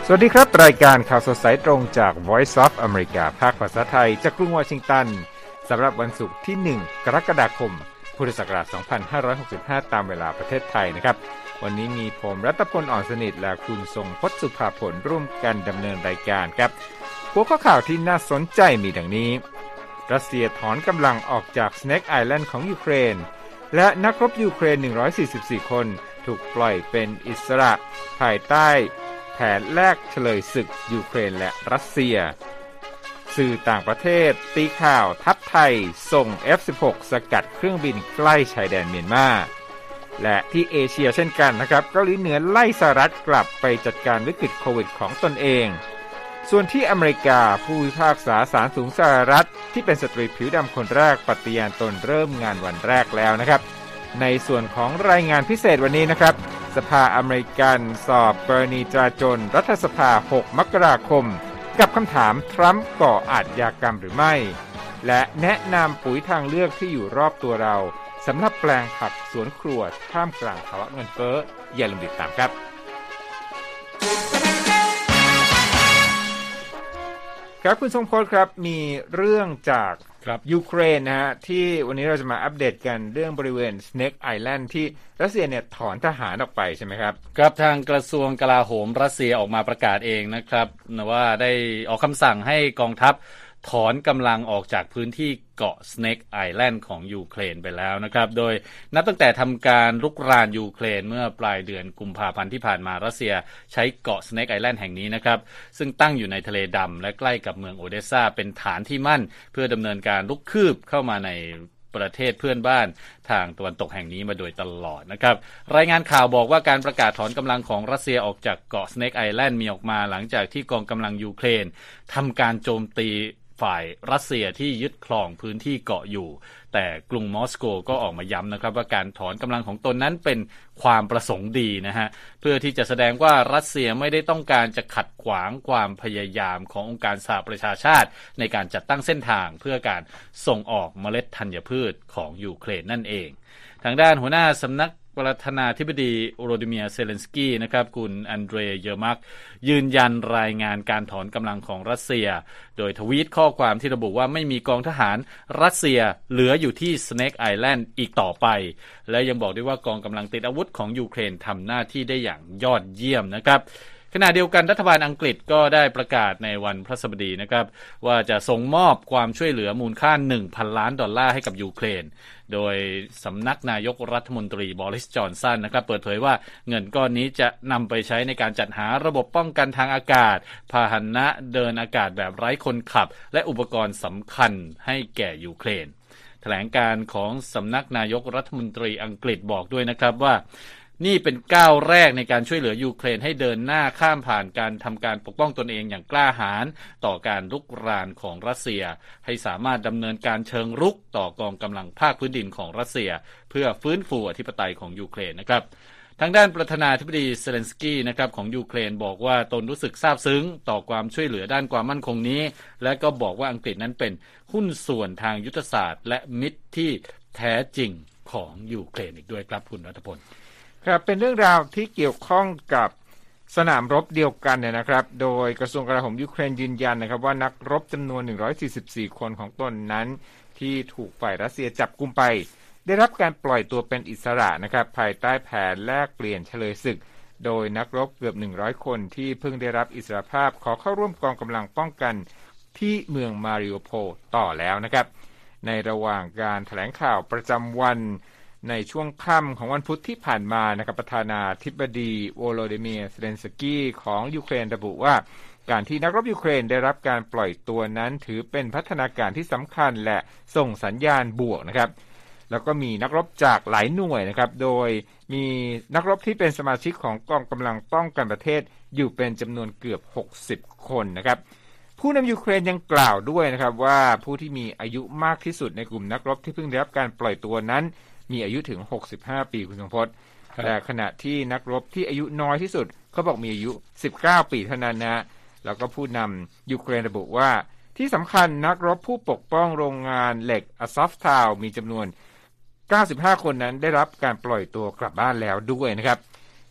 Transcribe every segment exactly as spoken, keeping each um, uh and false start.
สวัสดีครับรายการข่าวสดสายตรงจาก Voice of America ภาคภาษาไทยจากกรุงวอชิงตันสำหรับวันศุกร์ที่หนึ่งกรกฎาคมพุทธศักราชสองพันห้าร้อยหกสิบห้าตามเวลาประเทศไทยนะครับวันนี้มีผมรัตพลอ่อนสนิทและคุณทรงพจน์สุภาผลร่วมกันดำเนินรายการครับหัวข้อข่าวที่น่าสนใจมีดังนี้รัสเซียถอนกำลังออกจาก Snake Island ของยูเครนและนักรบยูเครนหนึ่งร้อยสี่สิบสี่คนถูกปล่อยเป็นอิสระภายใต้แผนแลกเฉลยศึกยูเครนและรัสเซียสื่อต่างประเทศตีข่าวทัพไทยส่ง เอฟ สิบหก สกัดเครื่องบินใกล้ชายแดนเมียนมาและที่เอเชียเช่นกันนะครับเกาหลีเหนือไล่สหรัฐกลับไปจัดการวิกฤตโควิดของตนเองส่วนที่อเมริกาผู้พิพากษาศาลสูงสหรัฐที่เป็นสตรีผิวดำคนแรกปฏิญาณตนเริ่มงานวันแรกแล้วนะครับในส่วนของรายงานพิเศษวันนี้นะครับสภาอเมริกันสอบกรณีจราจรรัฐสภาหกมกราคมกับคำถามทรัมป์ก่ออาชญากรรมหรือไม่และแนะนำปุ๋ยทางเลือกที่อยู่รอบตัวเราสำหรับแปลงผักสวนครัวท่ามกลางภาวะเงินเฟ้ออย่าลืมติดตามครับครับคุณทรงพลครับมีเรื่องจากยูเครนนะฮะที่วันนี้เราจะมาอัปเดตกันเรื่องบริเวณ Snake Island ที่รัสเซียเนี่ยถอนทหารออกไปใช่ไหมครับครับทางกระทรวงกลาโหมรัสเซียออกมาประกาศเองนะครับว่าได้ออกคำสั่งให้กองทัพถอนกำลังออกจากพื้นที่เกาะ Snake Island ของยูเครนไปแล้วนะครับโดยนับตั้งแต่ทำการรุกรานยูเครนเมื่อปลายเดือนกุมภาพันธ์ที่ผ่านมารัสเซียใช้เกาะ Snake Island แห่งนี้นะครับซึ่งตั้งอยู่ในทะเลดำและใกล้กับเมืองโอเดสซาเป็นฐานที่มั่นเพื่อดำเนินการรุกคืบเข้ามาในประเทศเพื่อนบ้านทางตะวันตกแห่งนี้มาโดยตลอดนะครับรายงานข่าวบอกว่าการประกาศถอนกำลังของรัสเซียออกจากเกาะ Snake Island มีออกมาหลังจากที่กองกำลังยูเครนทำการโจมตีฝ่ายรัสเซียที่ยึดครองพื้นที่เกาะอยู่แต่กรุงมอสโกก็ออกมาย้ำนะครับว่าการถอนกำลังของตนนั้นเป็นความประสงค์ดีนะฮะเพื่อที่จะแสดงว่ารัสเซียไม่ได้ต้องการจะขัดขวางความพยายามขององค์การสหประชาชาติในการจัดตั้งเส้นทางเพื่อการส่งออกเมล็ดธัญพืชของยูเครนนั่นเองทางด้านหัวหน้าสำนักประธานาธิบดีโวโลดิเมียร์เซเลนสกี้นะครับคุณอันเดรเยอร์มักยืนยันรายงานการถอนกำลังของรัสเซียโดยทวีตข้อความที่ระบุว่าไม่มีกองทหารรัสเซียเหลืออยู่ที่ Snake Island อีกต่อไปและยังบอกด้วยว่ากองกำลังติดอาวุธของยูเครนทำหน้าที่ได้อย่างยอดเยี่ยมนะครับขณะเดียวกันรัฐบาลอังกฤษก็ได้ประกาศในวันพฤหัสบดีนะครับว่าจะส่งมอบความช่วยเหลือมูลค่า หนึ่งพัน ล้านดอลลาร์ให้กับยูเครนโดยสำนักนายกรัฐมนตรีบอริส จอนสันนะครับเปิดเผยว่าเงินก้อนนี้จะนำไปใช้ในการจัดหาระบบป้องกันทางอากาศพาหนะเดินอากาศแบบไร้คนขับและอุปกรณ์สำคัญให้แก่ยูเครนแถลงการของสำนักนายกรัฐมนตรีอังกฤษบอกด้วยนะครับว่านี่เป็นก้าวแรกในการช่วยเหลือยูเครนให้เดินหน้าข้ามผ่านการทำการปกป้องตนเองอย่างกล้าหาญต่อการรุกรานของรัสเซียให้สามารถดำเนินการเชิงรุกต่อกองกำลังภาคพื้นดินของรัสเซียเพื่อฟื้นฟูอธิปไตยของยูเครนนะครับทางด้านประธานาธิบดีเซเลนสกี้นะครับของยูเครนบอกว่าตนรู้สึกซาบซึ้งต่อความช่วยเหลือด้านความมั่นคงนี้และก็บอกว่าอังกฤษนั้นเป็นหุ้นส่วนทางยุทธศาสตร์และมิตรที่แท้จริงของยูเครนอีกด้วยครับคุณรัฐพลครับเป็นเรื่องราวที่เกี่ยวข้องกับสนามรบเดียวกันเนี่ยนะครับโดยกระทรวงกลาโหมยูเครนยืนยันนะครับว่านักรบจำนวนหนึ่งร้อยสี่สิบสี่คนของตนนั้นที่ถูกฝ่ายรัสเซียจับกุมไปได้รับการปล่อยตัวเป็นอิสระนะครับภายใต้แผนแลกเปลี่ยนเฉลยศึกโดยนักรบเกือบหนึ่งร้อยคนที่เพิ่งได้รับอิสรภาพขอเข้าร่วมกองกำลังป้องกันที่เมืองมาริโอโพลต่อแล้วนะครับในระหว่างการแถลงข่าวประจำวันในช่วงค่ำของวันพุธที่ผ่านมานะครับประธานาธิบดีโวโลดิเมียร์เซเลนสกี้ของยูเครนระบุว่าการที่นักรบยูเครนได้รับการปล่อยตัวนั้นถือเป็นพัฒนาการที่สำคัญและส่งสัญญาณบวกนะครับแล้วก็มีนักรบจากหลายหน่วยนะครับโดยมีนักรบที่เป็นสมาชิกของกองกำลังป้องกันประเทศอยู่เป็นจำนวนเกือบหกสิบคนนะครับผู้นำยูเครนยังกล่าวด้วยนะครับว่าผู้ที่มีอายุมากที่สุดในกลุ่มนักรบที่เพิ่งได้รับการปล่อยตัวนั้นมีอายุถึงหกสิบห้าปีคุณสมพศแต่ขณะที่นักรบที่อายุน้อยที่สุดเขาบอกมีอายุสิบเก้าปีเท่านั้นนะแล้วก็ผู้นำยูเครนระบุว่าที่สำคัญนักรบผู้ปกป้องโรงงานเหล็กอะซอฟทาวมีจำนวนเก้าสิบห้าคนนั้นได้รับการปล่อยตัวกลับบ้านแล้วด้วยนะครับ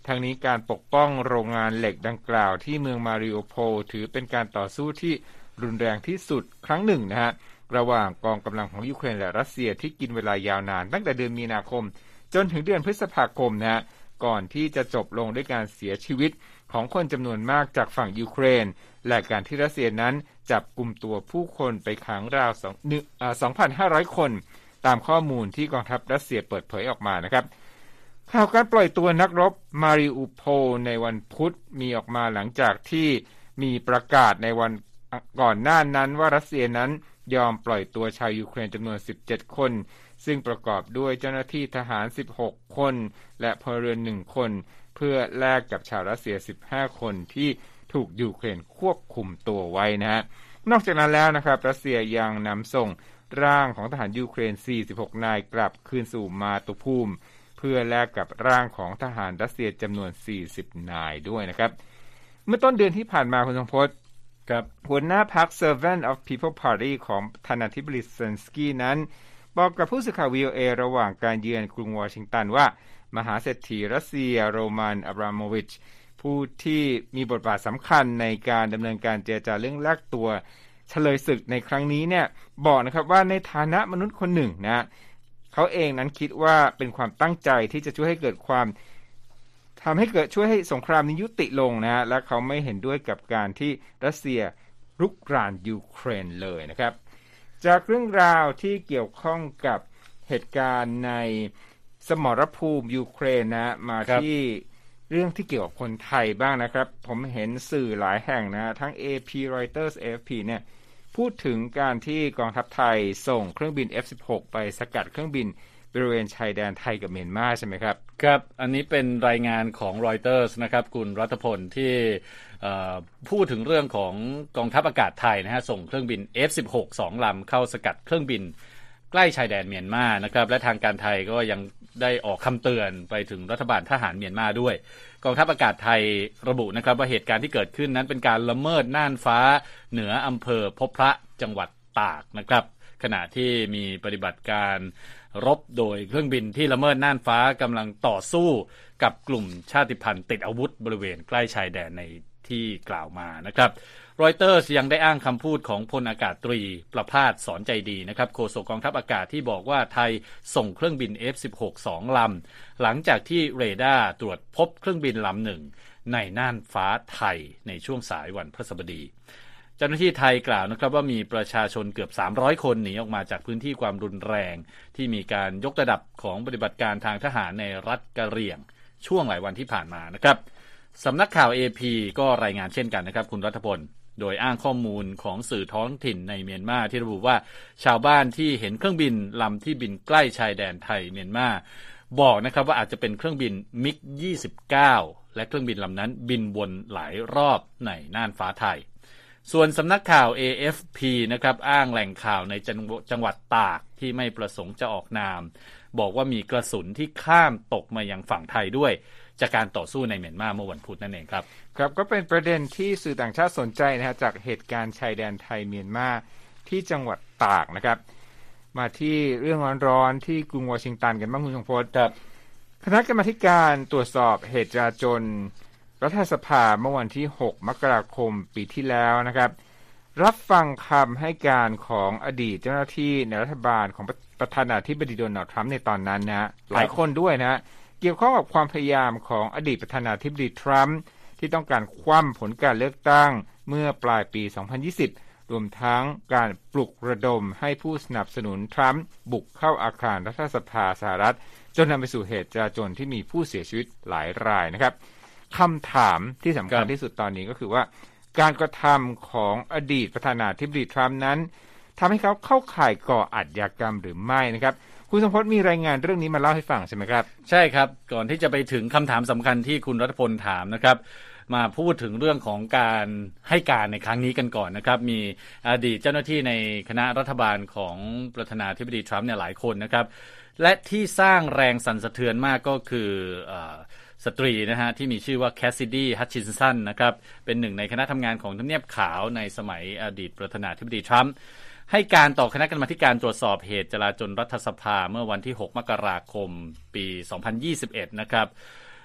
ทางนี้การปกป้องโรงงานเหล็กดังกล่าวที่เมืองมาริโอโพลถือเป็นการต่อสู้ที่รุนแรงที่สุดครั้งหนึ่งนะฮะระหว่างกองกำลังของยูเครนและรัสเซียที่กินเวลายาวนานตั้งแต่เดือนมีนาคมจนถึงเดือนพฤษภาคมนะฮะก่อนที่จะจบลงด้วยการเสียชีวิตของคนจำนวนมากจากฝั่งยูเครนและการที่รัสเซียนั้นจับกุมตัวผู้คนไปขังราว สองพันห้าร้อย คนตามข้อมูลที่กองทัพรัสเซียเปิดเผยออกมานะครับข่าวการปล่อยตัวนักรบมาริอูโพลในวันพุธมีออกมาหลังจากที่มีประกาศในวันก่อนหน้านั้นว่ารัสเซียนั้นยอมปล่อยตัวชาวยูเครนจำนวนสิบเจ็ดคนซึ่งประกอบด้วยเจ้าหน้าที่ทหารสิบหกคนและพลเรือนหนึ่งคนเพื่อแลกกับชาวรัสเซียสิบห้าคนที่ถูกยูเครนควบคุมตัวไว้นะฮะนอกจากนั้นแล้วนะครับรัสเซียยังนำส่งร่างของทหารยูเครนสี่สิบหกนายกลับคืนสู่มาตุภูมิเพื่อแลกกับร่างของทหารรัสเซียจำนวนสี่สิบนายด้วยนะครับเมื่อต้นเดือนที่ผ่านมาคุณทรงพจน์กับหัวหน้าพรรค Servant of People Party ของประธานาธิบดีเซเลนสกี้นั้นบอกกับผู้สื่อข่าว วี โอ เอ ระหว่างการเยือนกรุงวอชิงตันว่ามหาเศรษฐีรัสเซียโรมันอับราโมวิชผู้ที่มีบทบาทสำคัญในการดำเนินการเจรจาเรื่องแลกตัวเฉลยศึกในครั้งนี้เนี่ยบอกนะครับว่าในฐานะมนุษย์คนหนึ่งนะเขาเองนั้นคิดว่าเป็นความตั้งใจที่จะช่วยให้เกิดความทำให้เกิดช่วยให้สงครามนี้ยุติลงนะและเขาไม่เห็นด้วยกับการที่รัสเซียรุกรานยูเครนเลยนะครับจากเรื่องราวที่เกี่ยวข้องกับเหตุการณ์ในสมรภูมิยูเครนนะมาที่เรื่องที่เกี่ยวกับคนไทยบ้างนะครับผมเห็นสื่อหลายแห่งนะทั้ง เอ พี Reuters เอ เอฟ พี เนี่ยพูดถึงการที่กองทัพไทยส่งเครื่องบิน เอฟ สิบหก ไปสกัดเครื่องบินบริเวณชายแดนไทยกับเมียนมาใช่ไหมครับครับอันนี้เป็นรายงานของ Reuters นะครับคุณรัฐพลที่พูดถึงเรื่องของกองทัพอากาศไทยนะฮะส่งเครื่องบิน เอฟ สิบหก สองลำเข้าสกัดเครื่องบินใกล้ชายแดนเมียนมานะครับและทางการไทยก็ยังได้ออกคำเตือนไปถึงรัฐบาลทหารเมียนมาด้วยกองทัพอากาศไทยระบุนะครับว่าเหตุการณ์ที่เกิดขึ้นนั้นเป็นการละเมิดน่านฟ้าเหนืออำเภอพบพระจังหวัดตากนะครับขณะที่มีปฏิบัติการรบโดยเครื่องบินที่ละเมิดน่านฟ้ากำลังต่อสู้กับกลุ่มชาติพันธุ์ติดอาวุธบริเวณใกล้ชายแดนในที่กล่าวมานะครับรอยเตอร์สยังได้อ้างคำพูดของพลอากาศตรีประภาสสอนใจดีนะครับโฆษกกองทัพอากาศที่บอกว่าไทยส่งเครื่องบิน เอฟ สิบหก สองลำหลังจากที่เรดาร์ตรวจพบเครื่องบินลำหนึ่งในน่านฟ้าไทยในช่วงสายวันพฤหัสบดีเจ้าหน้าที่ไทยกล่าวนะครับว่ามีประชาชนเกือบสามร้อยคนหนีออกมาจากพื้นที่ความรุนแรงที่มีการยกระดับของปฏิบัติการทางทหารในรัฐกะเหรี่ยงช่วงหลายวันที่ผ่านมานะครับสำนักข่าว เอ พี ก็รายงานเช่นกันนะครับคุณรัฐพลโดยอ้างข้อมูลของสื่อท้องถิ่นในเมียนมาที่ระบุว่าชาวบ้านที่เห็นเครื่องบินลำที่บินใกล้ชายแดนไทยเมียนมาบอกนะครับว่าอาจจะเป็นเครื่องบิน มิก ยี่สิบเก้า และเครื่องบินลำนั้นบินวนหลายรอบในน่านฟ้าไทยส่วนสำนักข่าว เอ เอฟ พี นะครับอ้างแหล่งข่าวในจังหวัดตากที่ไม่ประสงค์จะออกนามบอกว่ามีกระสุนที่ข้ามตกมายังฝั่งไทยด้วยจากการต่อสู้ในเมียนมาเมื่อวันพุธนั่นเองครับครับก็เป็นประเด็นที่สื่อต่างชาติสนใจนะฮะจากเหตุการณ์ชายแดนไทยเมียนมาที่จังหวัดตากนะครับมาที่เรื่องร้อนๆที่กรุงวอชิงตันกันบ้างคุณทรงพจน์ครับคณะกรรมาการตรวจสอบเหตุจลาจลรัฐสภาเมื่อวันที่หกมกราคมปีที่แล้วนะครับรับฟังคำให้การของอดีตเจ้าหน้าที่ในรัฐบาลของประธานาธิบดีโดนัลด์ทรัมป์ในตอนนั้นนะหลายคนด้วยนะเกี่ยวข้องกับความพยายามของอดีตประธานาธิบดีทรัมป์ที่ต้องการคว่ำผลการเลือกตั้งเมื่อปลายปีสองพันยี่สิบรวมทั้งการปลุกระดมให้ผู้สนับสนุนทรัมป์บุกเข้าอาคารรัฐสภาสหรัฐจนนำไปสู่เหตุจลาจลที่มีผู้เสียชีวิตหลายรายนะครับคำถามที่สำคัญที่สุดตอนนี้ก็คือว่าการกระทำของอดีตประธานาธิบดีทรัมป์นั้นทำให้เขาเข้าข่ายก่ออาชญากรรมหรือไม่นะครับคุณสมพจน์มีรายงานเรื่องนี้มาเล่าให้ฟังใช่ไหมครับใช่ครับก่อนที่จะไปถึงคำถามสำคัญที่คุณรัฐพลถามนะครับมาพูดถึงเรื่องของการให้การในครั้งนี้กันก่อนนะครับมีอดีตเจ้าหน้าที่ในคณะรัฐบาลของประธานาธิบดีทรัมป์เนี่ยหลายคนนะครับและที่สร้างแรงสั่นสะเทือนมากก็คือสตรีนะฮะที่มีชื่อว่าแคสซิดี้ฮัตชินสันนะครับเป็นหนึ่งในคณะทำงานของทำเนียบขาวในสมัยอดีตประธานาธิบดีทรัมป์ให้การต่อคณะกรรมาการตรวจสอบเหตุจลาจลรัฐสภาเมื่อวันที่หกมกราคมปีสองพันยี่สิบเอ็ดนะครับ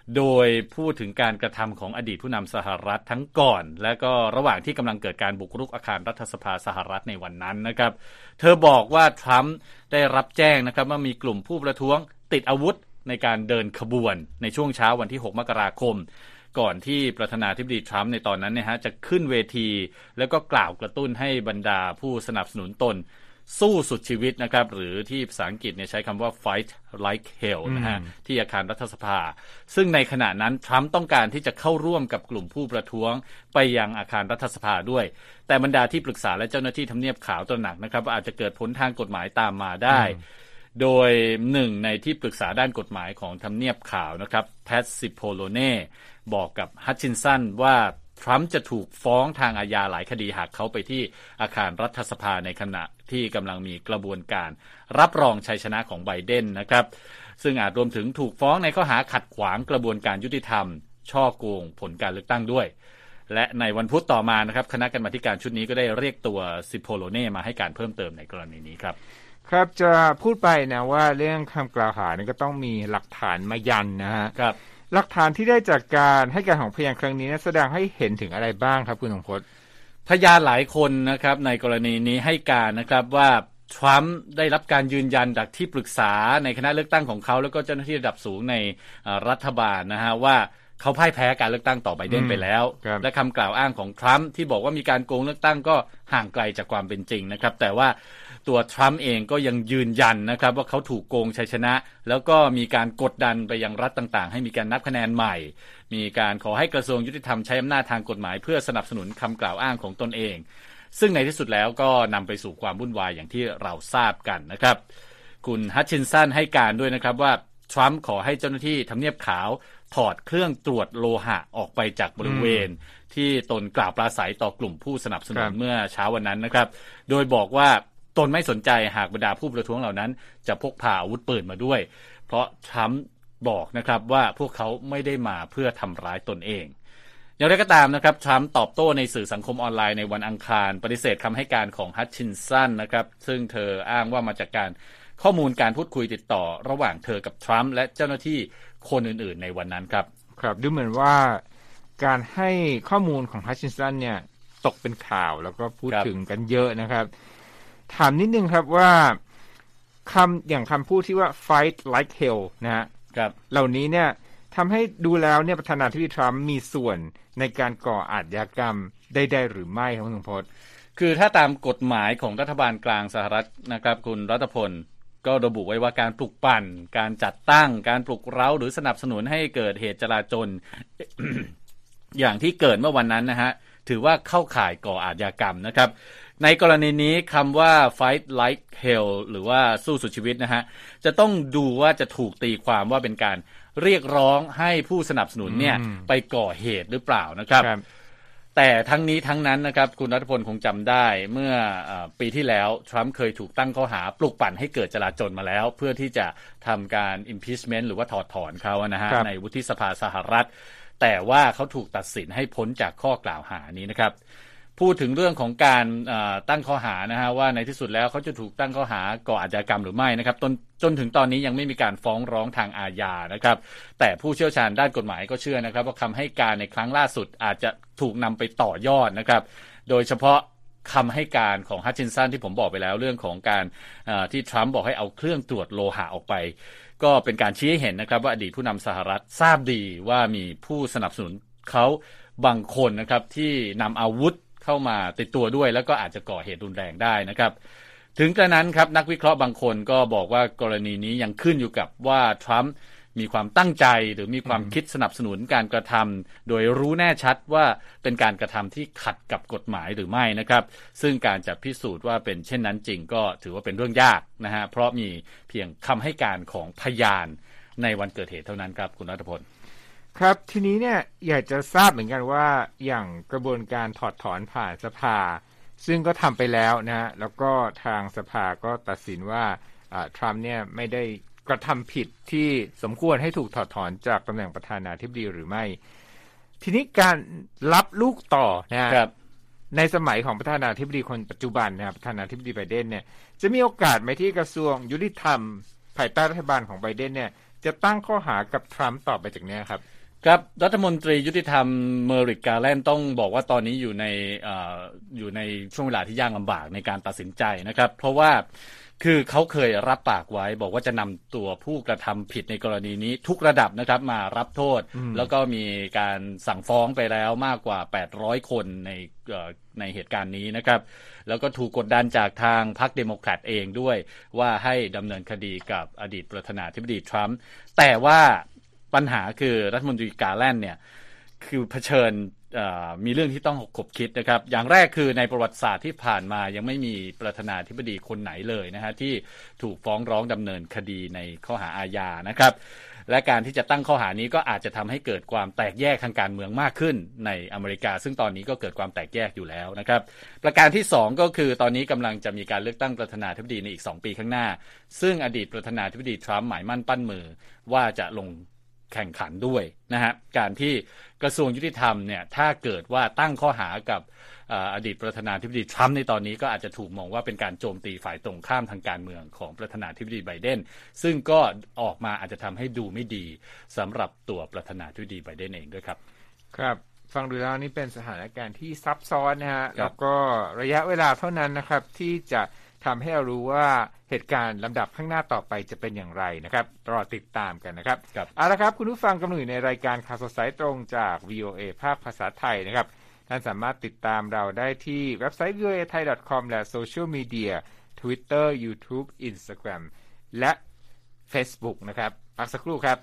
โดยพูดถึงการกระทำของอดีตผู้นำสหรัฐทั้งก่อนและก็ระหว่างที่กำลังเกิดการบุกรุกอาคารรัฐสภาสหรัฐในวันนั้นนะครับเธอบอกว่าทรัมป์ได้รับแจ้งนะครับว่ามีกลุ่มผู้ประท้วงติดอาวุธในการเดินขบวนในช่วงเช้าวันที่หกมกราคมก่อนที่ประธานาธิบดีทรัมป์ในตอนนั้นเนี่ยฮะจะขึ้นเวทีแล้วก็กล่าวกระตุ้นให้บรรดาผู้สนับสนุนตนสู้สุดชีวิตนะครับหรือที่ภาษาอังกฤษเนี่ยใช้คำว่า fight like hell นะฮะที่อาคารรัฐสภาซึ่งในขณะนั้นทรัมป์ต้องการที่จะเข้าร่วมกับกลุ่มผู้ประท้วงไปยังอาคารรัฐสภาด้วยแต่บรรดาที่ปรึกษาและเจ้าหน้าที่ทำเนียบขาวตระหนักนะครับว่าอาจจะเกิดผลทางกฎหมายตามมาได้โดยหนึ่งในที่ปรึกษาด้านกฎหมายของทำเนียบขาวนะครับแพทซิโพโลเน่บอกกับฮัตชินสันว่าทรัมป์จะถูกฟ้องทางอาญาหลายคดีหากเขาไปที่อาคารรัฐสภาในขณะที่กำลังมีกระบวนการรับรองชัยชนะของไบเดนนะครับซึ่งอาจรวมถึงถูกฟ้องในข้อหาขัดขวางกระบวนการยุติธรรมช่อโกงผลการเลือกตั้งด้วยและในวันพุธต่อมานะครับคณะกรรมาธิการชุดนี้ก็ได้เรียกตัวซิโพโลเน่มาให้การเพิ่มเติมในกรณีนี้ครับครับจะพูดไปนะว่าเรื่องคำกล่าวหานี่ก็ต้องมีหลักฐานมายันนะฮะครับหลักฐานที่ได้จากการให้การของพยานครั้งนี้แสดงให้เห็นถึงอะไรบ้างครับคุณสมพศพยานหลายคนนะครับในกรณีนี้ให้การนะครับว่าทรัมป์ได้รับการยืนยันจากที่ปรึกษาในคณะเลือกตั้งของเขาแล้วก็เจ้าหน้าที่ระดับสูงในรัฐบาลนะฮะว่าเขาพ่ายแพ้การเลือกตั้งต่อไบเดนไปแล้วและคำกล่าวอ้างของทรัมป์ที่บอกว่ามีการโกงเลือกตั้งก็ห่างไกลจากความเป็นจริงนะครับแต่ว่าตัวทรัมป์เองก็ยังยืนยันนะครับว่าเขาถูกโกงชัยชนะแล้วก็มีการกดดันไปยังรัฐต่างๆให้มีการนับคะแนนใหม่มีการขอให้กระทรวงยุติธรรมใช้อำนาจทางกฎหมายเพื่อสนับสนุนคำกล่าวอ้างของตนเองซึ่งในที่สุดแล้วก็นำไปสู่ความวุ่นวายอย่างที่เราทราบกันนะครับคุณฮัตชินสันให้การด้วยนะครับว่าทรัมป์ขอให้เจ้าหน้าที่ทำเนียบขาวถอดเครื่องตรวจโลหะออกไปจากบริเวณที่ตนกล่าวปราศัยต่อกลุ่มผู้สนับสนุนเมื่อเช้าวันนั้นนะครับโดยบอกว่าตนไม่สนใจหากบรรดาผู้ประท้วงเหล่านั้นจะพกพาอาวุธปืนมาด้วยเพราะทรัมป์บอกนะครับว่าพวกเขาไม่ได้มาเพื่อทำร้ายตนเองอย่างไรก็ตามนะครับทรัมป์ตอบโต้ในสื่อสังคมออนไลน์ในวันอังคารปฏิเสธคำให้การของฮัตชินสันนะครับซึ่งเธออ้างว่ามาจากการข้อมูลการพูดคุยติดต่อระหว่างเธอกับทรัมป์และเจ้าหน้าที่คนอื่นๆในวันนั้นครับครับดูเหมือนว่าการให้ข้อมูลของฮัตชินสันเนี่ยตกเป็นข่าวแล้วก็พูดถึงกันเยอะนะครับถามนิดนึงครับว่าคำอย่างคำพูดที่ว่า fight like hell นะฮะเหล่านี้เนี่ยทำให้ดูแล้วเนี่ยประธานาธิบดีทรัมป์มีส่วนในการก่ออาชญากรรมใดๆหรือไม่ครับคุณสมพศคือถ้าตามกฎหมายของรัฐบาลกลางสหรัฐนะครับคุณรัตพลก็ระบุไว้ว่าการปลุกปั่นการจัดตั้งการปลุกเร้าหรือสนับสนุนให้เกิดเหตุจลาจล อย่างที่เกิดเมื่อวันนั้นนะฮะถือว่าเข้าข่ายก่ออาชญากรรมนะครับในกรณีนี้คำว่า fight like hell หรือว่าสู้สุดชีวิตนะฮะจะต้องดูว่าจะถูกตีความว่าเป็นการเรียกร้องให้ผู้สนับสนุนเนี่ยไปก่อเหตุหรือเปล่านะครับแต่ทั้งนี้ทั้งนั้นนะครับคุณรัฐพลคงจำได้เมื่อปีที่แล้วทรัมป์เคยถูกตั้งข้อหาปลุกปั่นให้เกิดจลาจลมาแล้วเพื่อที่จะทำการ impeachment หรือว่าถอดถอนเขานะฮะในวุฒิสภาสหรัฐแต่ว่าเขาถูกตัดสินให้พ้นจากข้อกล่าวหานี้นะครับพูดถึงเรื่องของการตั้งข้อหานะฮะว่าในที่สุดแล้วเขาจะถูกตั้งข้อหาก่ออาชญากรรมหรือไม่นะครับจนจนถึงตอนนี้ยังไม่มีการฟ้องร้องทางอาญานะครับแต่ผู้เชี่ยวชาญด้านกฎหมายก็เชื่อนะครับว่าคำให้การในครั้งล่าสุดอาจจะถูกนำไปต่อยอดนะครับโดยเฉพาะคำให้การของฮัตชินสันที่ผมบอกไปแล้วเรื่องของการที่ทรัมป์บอกให้เอาเครื่องตรวจโลหะออกไปก็เป็นการชี้ให้เห็นนะครับว่าอดีตผู้นำสหรัฐทราบดีว่ามีผู้สนับสนุนเขาบางคนนะครับที่นำอาวุธเข้ามาติดตัวด้วยแล้วก็อาจจะก่อเหตุรุนแรงได้นะครับถึงกระนั้นครับนักวิเคราะห์บางคนก็บอกว่ากรณีนี้ยังขึ้นอยู่กับว่าทรัมป์มีความตั้งใจหรือมีความคิดสนับสนุนการกระทำโดยรู้แน่ชัดว่าเป็นการกระทำที่ขัดกับกฎหมายหรือไม่นะครับซึ่งการจะพิสูจน์ว่าเป็นเช่นนั้นจริงก็ถือว่าเป็นเรื่องยากนะฮะเพราะมีเพียงคำให้การของพยานในวันเกิดเหตุเท่านั้นครับคุณรัฐพลครับทีนี้เนี่ยอยากจะทราบเหมือนกันว่าอย่างกระบวนการถอดถอนผ่านสภาซึ่งก็ทำไปแล้วนะฮะแล้วก็ทางสภาก็ตัดสินว่าทรัมป์เนี่ยไม่ได้กระทำผิดที่สมควรให้ถูกถอดถอนจากตำแหน่งประธานาธิบดีหรือไม่ทีนี้การรับลูกต่อนะในสมัยของประธานาธิบดีคนปัจจุบันนะครับประธานาธิบดีไบเดนเนี่ยจะมีโอกาสไหมที่กระทรวงยุติธรรมภายใต้รัฐบาลของไบเดนเนี่ยจะตั้งข้อหากับทรัมป์ต่อไปจากนี้ครับครับรัฐมนตรียุติธรรมเมอริก กาแลนต้องบอกว่าตอนนี้อยู่ในอ่าอยู่ในช่วงเวลาที่ยากลำบากในการตัดสินใจนะครับเพราะว่าคือเขาเคยรับปากไว้บอกว่าจะนำตัวผู้กระทำผิดในกรณีนี้ทุกระดับนะครับมารับโทษแล้วก็มีการสั่งฟ้องไปแล้วมากกว่าแปดร้อยคนในในเหตุการณ์นี้นะครับแล้วก็ถูกกดดันจากทางพรรคเดโมแครตเองด้วยว่าให้ดำเนินคดีกับอดีตประธานาธิบดีทรัมป์แต่ว่าปัญหาคือรัฐมนตรีกาแลนเนี่ยคือเผชิญมีเรื่องที่ต้องขบคิดนะครับอย่างแรกคือในประวัติศาสตร์ที่ผ่านมายังไม่มีประธานาธิบดีคนไหนเลยนะฮะที่ถูกฟ้องร้องดำเนินคดีในข้อหาอาญานะครับและการที่จะตั้งข้อหานี้ก็อาจจะทำให้เกิดความแตกแยกทางการเมืองมากขึ้นในอเมริกาซึ่งตอนนี้ก็เกิดความแตกแยกอยู่แล้วนะครับประการที่สองก็คือตอนนี้กำลังจะมีการเลือกตั้งประธานาธิบดีในอีกสองปีข้างหน้าซึ่งอดีตประธานาธิบดีทรัมป์หมายมั่นปั้นมือว่าจะลงแข่งขันด้วยนะฮะการที่กระทรวงยุติธรรมเนี่ยถ้าเกิดว่าตั้งข้อหากับอดีตประธานาธิบดีทรัมป์ในตอนนี้ก็อาจจะถูกมองว่าเป็นการโจมตีฝ่ายตรงข้ามทางการเมืองของประธานาธิบดีไบเดนซึ่งก็ออกมาอาจจะทำให้ดูไม่ดีสำหรับตัวประธานาธิบดีไบเดนเองด้วยครับครับฟังดูแล้วนี่เป็นสถานการณ์ที่ซับซ้อนนะฮะแล้วก็ระยะเวลาเท่านั้นนะครับที่จะทำให้เรารู้ว่าเหตุการณ์ลำดับข้างหน้าต่อไปจะเป็นอย่างไรนะครับรอติดตามกันนะครับเอาละครับคุณผู้ฟังกำลังอยู่ในรายการข่าวสดสายตรงจาก วี โอ เอ ภาคภาษาไทยนะครับท่านสามารถติดตามเราได้ที่เว็บไซต์ วี โอ เอ ไทย ดอท คอม และโซเชียลมีเดีย Twitter YouTube Instagram และ Facebook นะครับพักสักครู่ครับ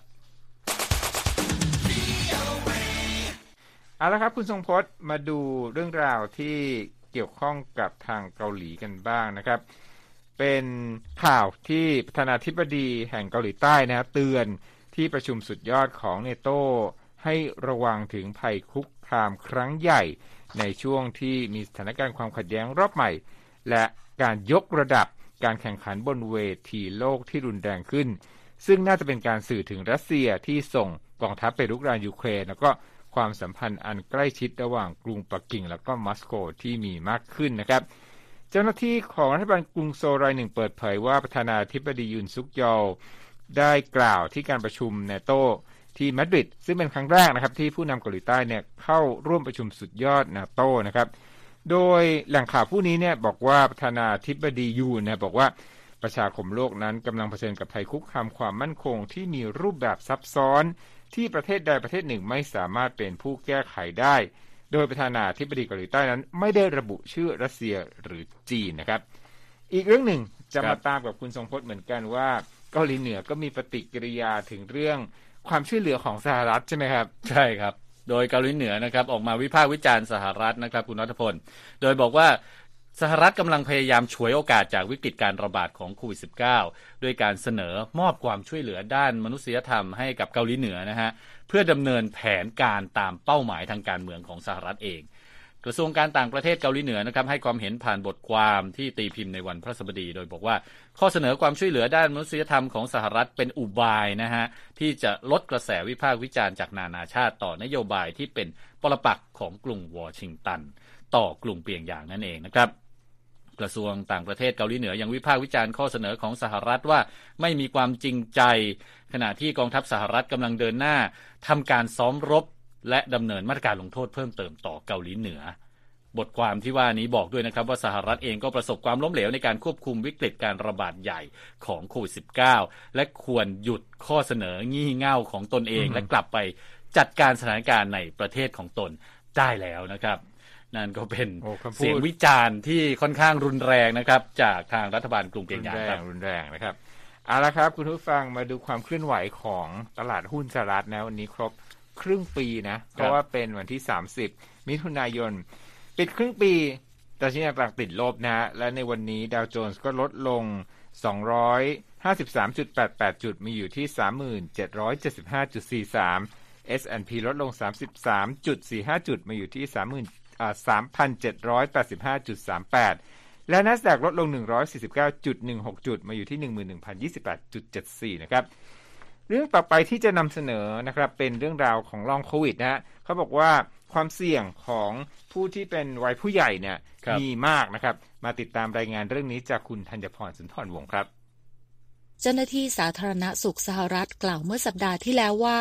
เอาละครับคุณทรงพจน์มาดูเรื่องราวที่เกี่ยวข้องกับทางเกาหลีกันบ้างนะครับเป็นข่าวที่ประธานาธิบดีแห่งเกาหลีใต้นะครับเตือนที่ประชุมสุดยอดของเนโตให้ระวังถึงภัยคุกคามครั้งใหญ่ในช่วงที่มีสถานการณ์ความขัดแย้งรอบใหม่และการยกระดับการแข่งขันบนเวทีโลกที่รุนแรงขึ้นซึ่งน่าจะเป็นการสื่อถึงรัสเซียที่ส่งกองทัพไปรุกรานยูเครนแล้วก็ความสัมพันธ์อันใกล้ชิดระหว่างกรุงปักกิ่งและก็มอสโกที่มีมากขึ้นนะครับเจ้าหน้าที่ของรัฐบาลกรุงโซลรายหนึ่งเปิดเผยว่าประธานาธิบดียุนซุกยอลได้กล่าวที่การประชุมเนโตที่มาดริดซึ่งเป็นครั้งแรกนะครับที่ผู้นำเกาหลีใต้เนี่ยเข้าร่วมประชุมสุดยอดเนโตนะครับโดยแหล่งข่าวผู้นี้เนี่ยบอกว่าประธานาธิบดียูนเนี่ยบอกว่าประชาคมโลกนั้นกำลังเผชิญกับภัยคุกคามความมั่นคงที่มีรูปแบบซับซ้อนที่ประเทศใดประเทศหนึ่งไม่สามารถเป็นผู้แก้ไขได้โดยประธานาธิบดีเกาหลีใต้นั้นไม่ได้ระบุชื่อรัสเซียหรือจีนนะครับอีกเรื่องหนึ่งจะมาตามกับคุณทรงพจน์เหมือนกันว่าเกาหลีเหนือก็มีปฏิกิริยาถึงเรื่องความช่วยเหลือของสหรัฐใช่ไหมครับใช่ครับโดยเกาหลีเหนือนะครับออกมาวิพากษ์วิจารณ์สหรัฐนะครับคุณณัฐพลโดยบอกว่าสหรัฐกำลังพยายามฉวยโอกาสจากวิกฤตการระบาดของโควิด สิบเก้า ด้วยการเสนอมอบความช่วยเหลือด้านมนุษยธรรมให้กับเกาหลีเหนือนะฮะเพื่อดำเนินแผนการตามเป้าหมายทางการเมืองของสหรัฐเองกระทรวงการต่างประเทศเกาหลีเหนือนะครับให้ความเห็นผ่านบทความที่ตีพิมพ์ในวันพฤหัสบดีโดยบอกว่าข้อเสนอความช่วยเหลือด้านมนุษยธรรมของสหรัฐเป็นอุบายนะฮะที่จะลดกระแสวิพากษ์วิจารณ์จากนานาชาติต่อนโยบายที่เป็นปรปักษ์ของกรุงวอชิงตันต่อกรุงเปียงยางนั่นเองนะครับกระทรวงต่างประเทศเกาหลีเหนือยังวิพากษ์วิจารณ์ข้อเสนอของสหรัฐว่าไม่มีความจริงใจขณะที่กองทัพสหรัฐกำลังเดินหน้าทำการซ้อมรบและดำเนินมาตรการลงโทษเพิ่มเติมต่อเกาหลีเหนือบทความที่ว่านี้บอกด้วยนะครับว่าสหรัฐเองก็ประสบความล้มเหลวในการควบคุมวิกฤตการระบาดใหญ่ของโควิด สิบเก้า และควรหยุดข้อเสนองี่เง่าของตนเอง และกลับไปจัดการสถานการณ์ในประเทศของตนได้แล้วนะครับนั่นก็เป็นเสียงวิจารณ์ที่ค่อนข้างรุนแรงนะครับจากทางรัฐบาลกรุงเปียงยางครับรุนแรงนะครับเอาละครับคุณผู้ฟังมาดูความเคลื่อนไหวของตลาดหุ้นสหรัฐนะวันนี้ครบครึ่งปีนะเพราะว่าเป็นวันที่สามสิบมิถุนายนปิดครึ่งปีดัชนีต่างๆติดลบนะฮะและในวันนี้ดาวโจนส์ก็ลดลงสองร้อยห้าสิบสามจุดแปดแปด จุดมีอยู่ที่ สามหมื่นเจ็ดร้อยเจ็ดสิบห้าจุดสี่สาม เอส แอนด์ พี ลดลง สามสิบสามจุดสี่ห้า จุดมาอยู่ที่ สามหมื่น อ่า สามพันเจ็ดร้อยแปดสิบห้าจุดสามแปด และ NASDAQ ลดลง หนึ่งร้อยสี่สิบเก้าจุดหนึ่งหก จุดมาอยู่ที่ หนึ่งหมื่นหนึ่งพันยี่สิบแปดจุดเจ็ดสี่ นะครับเรื่องต่อไปที่จะนำเสนอนะครับเป็นเรื่องราวของลองโควิดนะฮะเขาบอกว่าความเสี่ยงของผู้ที่เป็นวัยผู้ใหญ่เนี่ยมีมากนะครับมาติดตามรายงานเรื่องนี้จากคุณธัญพรสุนทรวงศ์ครับเจ้าหน้าที่สาธารณสุขสหรัฐกล่าวเมื่อสัปดาห์ที่แล้วว่าผ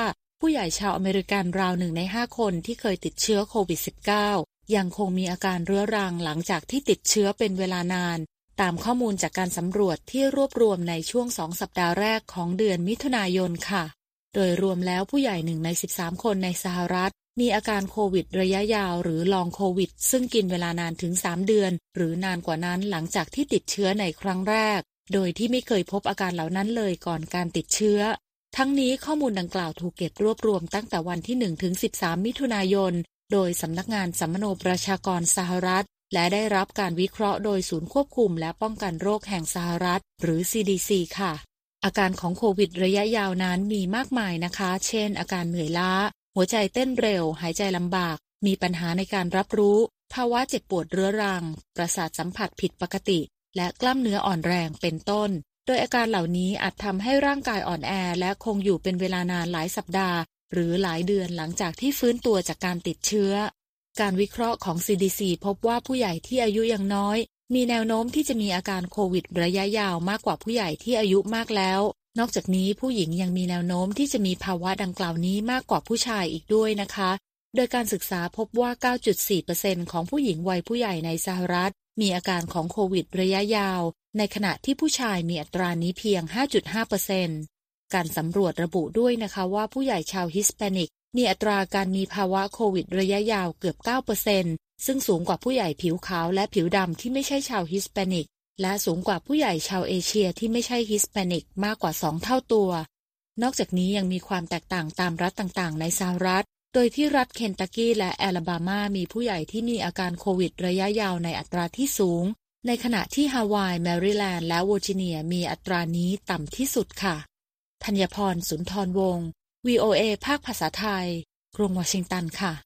ผู้ใหญ่ชาวอเมริกันราวหนึ่งในห้าคนที่เคยติดเชื้อโควิด สิบเก้า ยังคงมีอาการเรื้อรังหลังจากที่ติดเชื้อเป็นเวลานานตามข้อมูลจากการสำรวจที่รวบรวมในช่วงสองสัปดาห์แรกของเดือนมิถุนายนค่ะโดยรวมแล้วผู้ใหญ่หนึ่งในสิบสามคนในสหรัฐมีอาการโควิดระยะยาวหรือลองโควิดซึ่งกินเวลานานถึงสามเดือนหรือนานกว่านั้นหลังจากที่ติดเชื้อในครั้งแรกโดยที่ไม่เคยพบอาการเหล่านั้นเลยก่อนการติดเชื้อทั้งนี้ข้อมูลดังกล่าวถูกเก็บรวบรวมตั้งแต่วันที่หนึ่งถึงสิบสามมิถุนายนโดยสำนักงานสัมมโนประชากรสหรัฐและได้รับการวิเคราะห์โดยศูนย์ควบคุมและป้องกันโรคแห่งสหรัฐหรือ ซี ดี ซี ค่ะอาการของโควิดระยะยาวนั้นมีมากมายนะคะเช่นอาการเหนื่อยล้าหัวใจเต้นเร็วหายใจลำบากมีปัญหาในการรับรู้ภาวะเจ็บปวดเรื้อรังประสาทสัมผัสผิดปกติและกล้ามเนื้ออ่อนแรงเป็นต้นโดยอาการเหล่านี้อาจทำให้ร่างกายอ่อนแอและคงอยู่เป็นเวลานานหลายสัปดาห์หรือหลายเดือนหลังจากที่ฟื้นตัวจากการติดเชื้อการวิเคราะห์ของ ซี ดี ซี พบว่าผู้ใหญ่ที่อายุยังน้อยมีแนวโน้มที่จะมีอาการโควิดระยะยาวมากกว่าผู้ใหญ่ที่อายุมากแล้วนอกจากนี้ผู้หญิงยังมีแนวโน้มที่จะมีภาวะดังกล่าวนี้มากกว่าผู้ชายอีกด้วยนะคะโดยการศึกษาพบว่า เก้าจุดสี่เปอร์เซ็นต์ ของผู้หญิงวัยผู้ใหญ่ในสหรัฐมีอาการของโควิดระยะยาวในขณะที่ผู้ชายมีอัตรานี้เพียง ห้าจุดห้าเปอร์เซ็นต์ การสำรวจระบุด้วยนะคะว่าผู้ใหญ่ชาวฮิสแปนิกมีอัตราการมีภาวะโควิดระยะยาวเกือบ เก้าเปอร์เซ็นต์ ซึ่งสูงกว่าผู้ใหญ่ผิวขาวและผิวดำที่ไม่ใช่ชาวฮิสแปนิกและสูงกว่าผู้ใหญ่ชาวเอเชียที่ไม่ใช่ฮิสแปนิกมากกว่าสองเท่าตัวนอกจากนี้ยังมีความแตกต่างตามรัฐต่างๆในสหรัฐโดยที่รัฐเคนตักกี้และแอลาบามามีผู้ใหญ่ที่มีอาการโควิดระยะยาวในอัตราที่สูงในขณะที่ฮาวาย แมริแลนด์และเวอร์จิเนียมีอัตรานี้ต่ำที่สุดค่ะธัญพร สุนทรวงศ์ วี โอ เอ ภาคภาษาไทยกรุงวอชิงตันค่ะ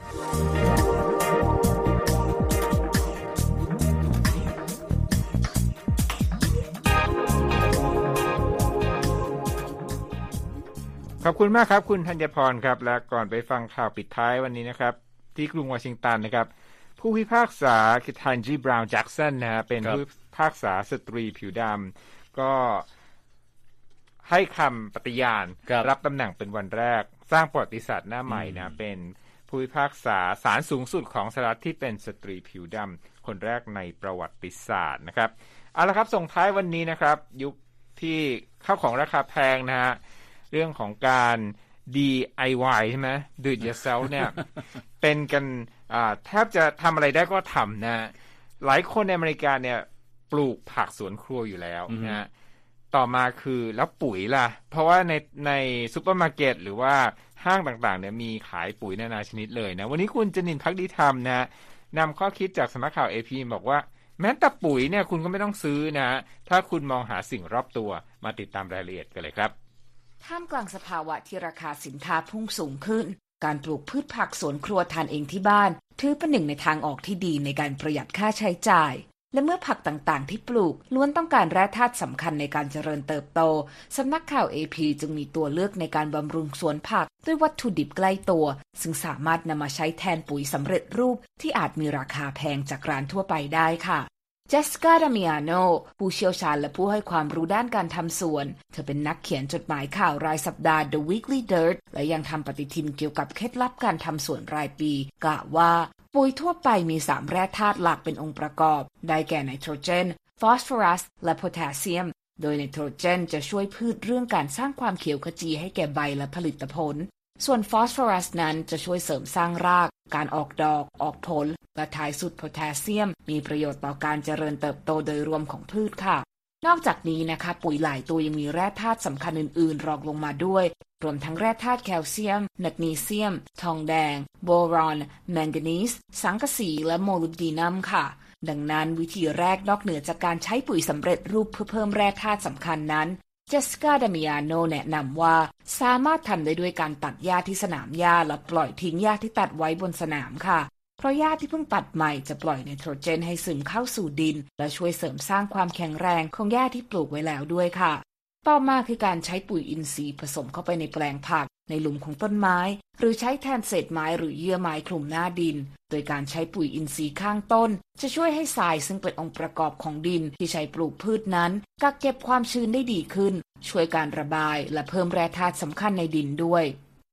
ขอบคุณมากครับคุณธัญพรครับและก่อนไปฟังข่าวปิดท้ายวันนี้นะครับที่กรุงวอชิงตันนะครับผู้พิพากษาคิทันจีบราวน์แจ็กสันนะฮะเป็นผู้พิพากษาสตรีผิวดำก็ให้คำปฏิญาณ ร, รับตำแหน่งเป็นวันแรกสร้างประวัติศาสตร์หน้าใหม่นะเป็นผู้พิพากษาศาลสูงสุดของสหรัฐที่เป็นสตรีผิวดำคนแรกในประวัติศาสตร์นะครับเอาละครับส่งท้ายวันนี้นะครับยุคที่ข้าวของราคาแพงนะฮะเรื่องของการ ดี ไอ วาย ใช่ไหม Do it yourself เนี่ย เป็นกันแทบจะทำอะไรได้ก็ทำนะหลายคนในอเมริกาเนี่ยปลูกผักสวนครัวอยู่แล้วนะต่อมาคือแล้วปุ๋ยล่ะเพราะว่าในในซุปเปอร์มาร์เก็ตหรือว่าห้างต่างๆเนี่ยมีขายปุ๋ยนานาชนิดเลยนะวันนี้คุณจนินทร์ภักดีธรรมนะนำข้อคิดจากสำนักข่าว เอ พี บอกว่าแม้แต่ปุ๋ยเนี่ยคุณก็ไม่ต้องซื้อนะถ้าคุณมองหาสิ่งรอบตัวมาติดตามรายละเอียดกันเลยครับท่ามกลางสภาวะที่ราคาสินค้าพุ่งสูงขึ้นการปลูกพืชผักสวนครัวทานเองที่บ้านถือเป็นหนึ่งในทางออกที่ดีในการประหยัดค่าใช้จ่ายและเมื่อผักต่างๆที่ปลูกล้วนต้องการแร่ธาตุสำคัญในการเจริญเติบโตสำนักข่าว เอ พี จึงมีตัวเลือกในการบำรุงสวนผักด้วยวัตถุดิบใกล้ตัวซึ่งสามารถนำมาใช้แทนปุ๋ยสำเร็จรูปที่อาจมีราคาแพงจากร้านทั่วไปได้ค่ะเจสสิก้า ดามิอาโนผู้เชี่ยวชาญและผู้ให้ความรู้ด้านการทำสวนเธอเป็นนักเขียนจดหมายข่าวรายสัปดาห์ The Weekly Dirt และยังทำปฏิทินเกี่ยวกับเคล็ดลับการทำสวนรายปีกล่าวว่าปุ๋ยทั่วไปมีสามแร่ธาตุหลักเป็นองค์ประกอบได้แก่ไนโตรเจนฟอสฟอรัสและโพแทสเซียมโดยไนโตรเจนจะช่วยพืชเรื่องการสร้างความเขียวขจีให้แก่ใบและผลิตผลส่วนฟอสฟอรัสนั้นจะช่วยเสริมสร้างรากการออกดอกออกผลและท้ายสุดโพแทสเซียมมีประโยชน์ต่อการเจริญเติบโตโดยรวมของพืชค่ะนอกจากนี้นะคะปุ๋ยหลายตัวยังมีแร่ธาตุสำคัญอื่นๆรองลงมาด้วยรวมทั้งแร่ธาตุแคลเซียมแมกนีเซียมทองแดงโบรอนแมงกานีสสังกะสีและโมลิบดีนัมค่ะดังนั้นวิธีแรกนอกเหนือจากการใช้ปุ๋ยสำเร็จรูปเพื่อเพิ่มแร่ธาตุสำคัญนั้นเจสสิก้า ดามิอาโนแนะนำว่าสามารถทำได้ด้วยการตัดหญ้าที่สนามหญ้าและปล่อยทิ้งหญ้าที่ตัดไว้บนสนามค่ะเพราะหญ้าที่เพิ่งตัดใหม่จะปล่อยไนโตรเจนให้ซึมเข้าสู่ดินและช่วยเสริมสร้างความแข็งแรงของหญ้าที่ปลูกไว้แล้วด้วยค่ะต่อมาคือการใช้ปุ๋ยอินทรีย์ผสมเข้าไปในแปลงผักในหลุมของต้นไม้หรือใช้แทนเศษไม้หรือเยื่อไม้คลุมหน้าดินโดยการใช้ปุ๋ยอินทรีย์ข้างต้นจะช่วยให้ทรายซึ่งเป็นองค์ประกอบของดินที่ใช้ปลูกพืชนั้นกักเก็บความชื้นได้ดีขึ้นช่วยการระบายและเพิ่มแร่ธาตุสำคัญในดินด้วย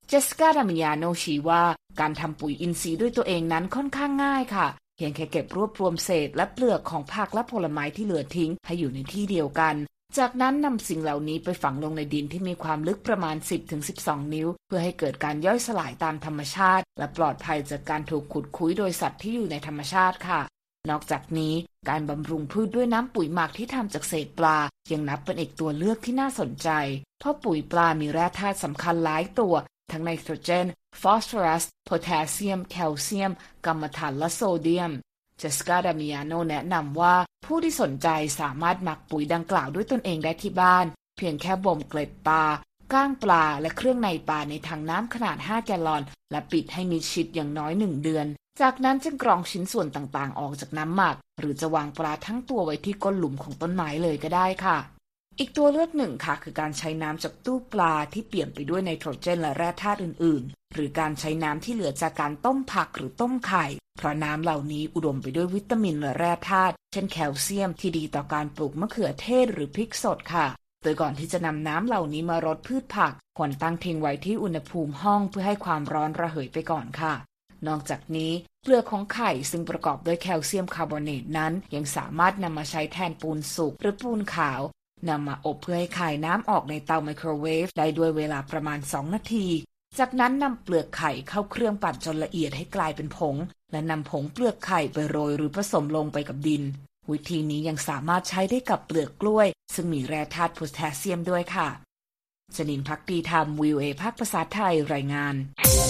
เจสสิก้า ดามิญาโนชี้ว่าการทำปุ๋ยอินทรีย์ด้วยตัวเองนั้นค่อนข้างง่ายค่ะเพียงแค่เก็บรวบรวมเศษและเปลือกของผักและผลไม้ที่เหลือทิ้งให้อยู่ในที่เดียวกันจากนั้นนำสิ่งเหล่านี้ไปฝังลงในดินที่มีความลึกประมาณ สิบถึงสิบสอง นิ้วเพื่อให้เกิดการย่อยสลายตามธรรมชาติและปลอดภัยจากการถูกขุดคุ้ยโดยสัตว์ที่อยู่ในธรรมชาติค่ะนอกจากนี้การบำรุงพืชด้วยน้ำปุ๋ยหมักที่ทำจากเศษปลายังนับเป็นอีกตัวเลือกที่น่าสนใจเพราะปุ๋ยปลามีแร่ธาตุสำคัญหลายตัวทั้งไนโตรเจนฟอสฟอรัสโพแทสเซียมแคลเซียมกัมมันถันและโซเดียมเจสสิก้า ดามิญาโนแนะนำว่าผู้ที่สนใจสามารถหมักปุ๋ยดังกล่าวด้วยตนเองได้ที่บ้านเพียงแค่บ่มเกล็ดปลาก้างปลาและเครื่องในปลาในถังน้ำขนาดห้าแกลลอนและปิดให้มิดชิดอย่างน้อยหนึ่งเดือนจากนั้นจึงกรองชิ้นส่วนต่างๆออกจากน้ำหมักหรือจะวางปลาทั้งตัวไว้ที่ก้นหลุมของต้นไม้เลยก็ได้ค่ะอีกตัวเลือกหนึ่งค่ะคือการใช้น้ำจากตู้ปลาที่เปี่ยมไปด้วยไนโตรเจนและแร่ธาตุอื่นๆหรือการใช้น้ำที่เหลือจากการต้มผักหรือต้มไข่เพราะน้ำเหล่านี้อุดมไปด้วยวิตามินและแร่ธาตุเช่นแคลเซียมที่ดีต่อการปลูกมะเขือเทศหรือพริกสดค่ะโดยก่อนที่จะนำน้ำเหล่านี้มารดพืชผักควรตั้งทิ้งไว้ที่อุณหภูมิห้องเพื่อให้ความร้อนระเหยไปก่อนค่ะนอกจากนี้เปลือกของไข่ซึ่งประกอบด้วยแคลเซียมคาร์บอเนตนั้นยังสามารถนำมาใช้แทนปูนสุกหรือปูนขาวนำมาอบเพื่อให้คายน้ำออกในเตาไมโครเวฟได้ด้วยเวลาประมาณสองนาทีจากนั้นนำเปลือกไข่เข้าเครื่องปั่นจนละเอียดให้กลายเป็นผงและนำผงเปลือกไข่ไปโรยหรือผสมลงไปกับดินวิธีนี้ยังสามารถใช้ได้กับเปลือกกล้วยซึ่งมีแร่ธาตุโพแทสเซียมด้วยค่ะชนินภักดีธรรม วี โอ เอ ภาคภาษาไทยรายงาน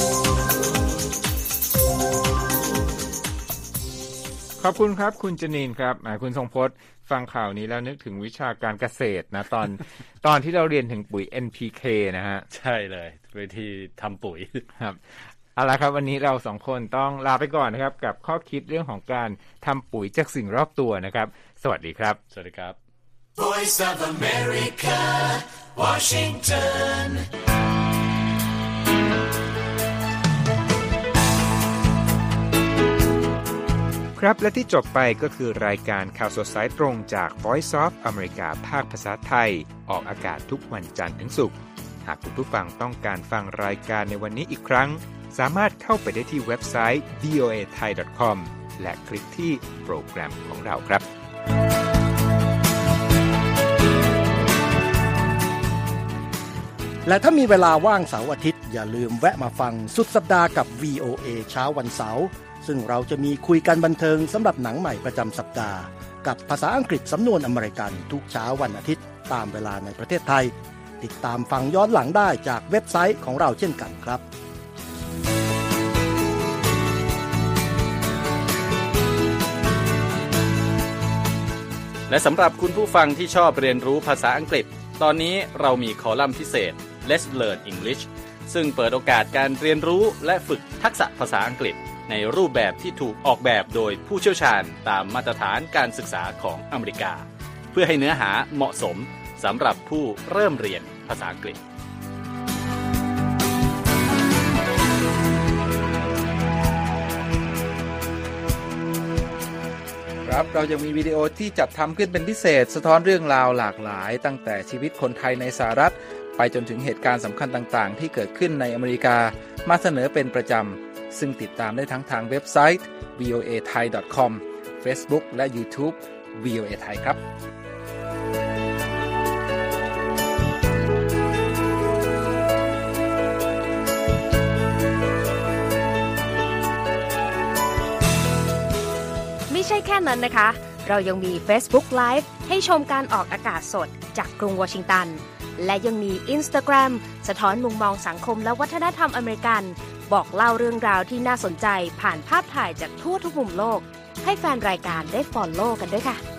ขอบคุณครับคุณจนินครับคุณทรงพจน์ฟังข่าวนี้แล้วนึกถึงวิชาการเกษตรนะตอนตอนที่เราเรียนถึงปุ๋ย เอ็น พี เค นะฮะใช่เลยวิธีทำปุ๋ยครับเอาละครับวันนี้เราสองคนต้องลาไปก่อนนะครับกับข้อคิดเรื่องของการทำปุ๋ยจากสิ่งรอบตัวนะครับสวัสดีครับสวัสดีครับ Voice of America Washington ครับและที่จบไปก็คือรายการข่าวสดสายตรงจาก Voice of America ภาคภาษาไทยออกอากาศทุกวันจันทร์ถึงศุกร์หากคุณผู้ฟังต้องการฟังรายการในวันนี้อีกครั้งสามารถเข้าไปได้ที่เว็บไซต์ วี โอ เอ ไทย ดอท คอม และคลิกที่โปรแกรมของเราครับและถ้ามีเวลาว่างเสาร์อาทิตย์อย่าลืมแวะมาฟังสุดสัปดาห์กับ วี โอ เอ เช้าวันเสาร์ซึ่งเราจะมีคุยกันบันเทิงสำหรับหนังใหม่ประจำสัปดาห์กับภาษาอังกฤษสำนวนอเมริกันทุกเช้าวันอาทิตย์ตามเวลาในประเทศไทยติดตามฟังย้อนหลังได้จากเว็บไซต์ของเราเช่นกันครับและสำหรับคุณผู้ฟังที่ชอบเรียนรู้ภาษาอังกฤษตอนนี้เรามีคอลัมน์พิเศษ Let's Learn English ซึ่งเปิดโอกาสการเรียนรู้และฝึกทักษะภาษาอังกฤษในรูปแบบที่ถูกออกแบบโดยผู้เชี่ยวชาญตามมาตรฐานการศึกษาของอเมริกาเพื่อให้เนื้อหาเหมาะสมสำหรับผู้เริ่มเรียนภาษาอังกฤษครับเรายังมีวิดีโอที่จัดทำขึ้นเป็นพิเศษสะท้อนเรื่องราวหลากหลายตั้งแต่ชีวิตคนไทยในสหรัฐไปจนถึงเหตุการณ์สำคัญต่างๆที่เกิดขึ้นในอเมริกามาเสนอเป็นประจำซึ่งติดตามได้ทั้งทางเว็บไซต์ วี โอ เอ ไทย ดอท คอม Facebook และ YouTube วี โอ เอ ไทยครับไม่ใช่แค่นั้นนะคะเรายังมี Facebook Live ให้ชมการออกอากาศสดจากกรุงวอชิงตันและยังมี Instagram สะท้อนมุมมองสังคมและวัฒนธรรมอเมริกันบอกเล่าเรื่องราวที่น่าสนใจผ่านภาพถ่ายจากทั่วทุกมุมโลกให้แฟนรายการได้ follow กันด้วยค่ะ